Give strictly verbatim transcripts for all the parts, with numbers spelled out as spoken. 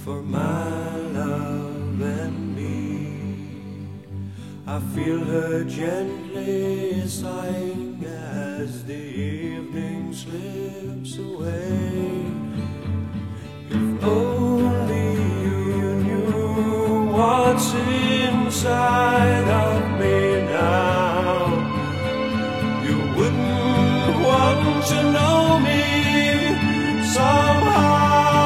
for my love and me. I feel her gently sighing as the evening slips away. If only you knew what's inside of me now, you wouldn't want to know me somehow.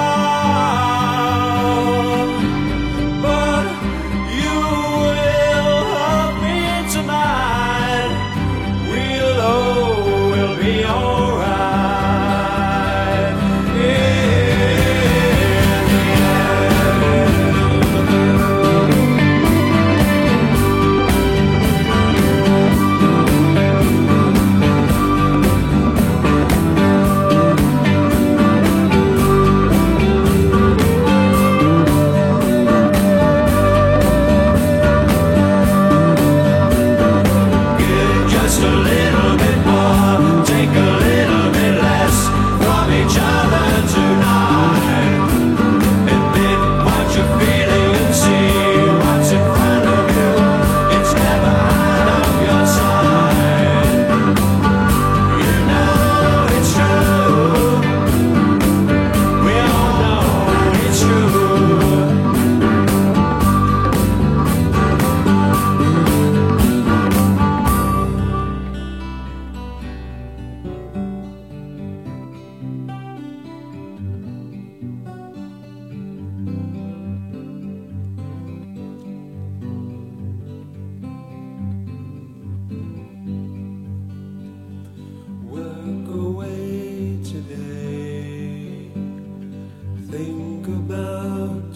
Think about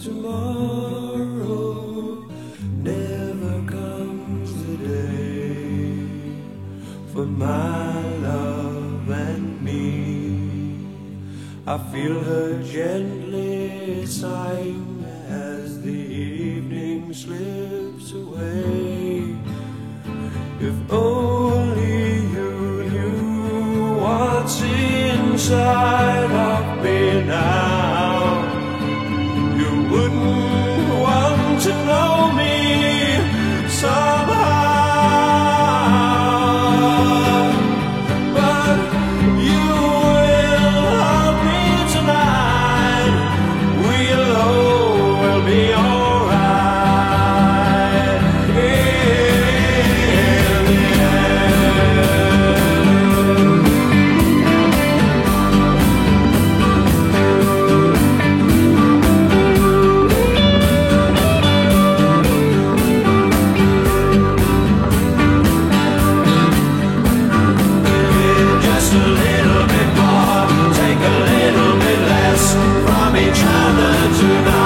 tomorrow, never comes the day for my love and me. I feel her gently sighing as the evening slips away. If only you knew what's inside of me now, you wouldn't want to know me somehow. But you will help me tonight. We'll, oh, we'll be alright. Each other tonight.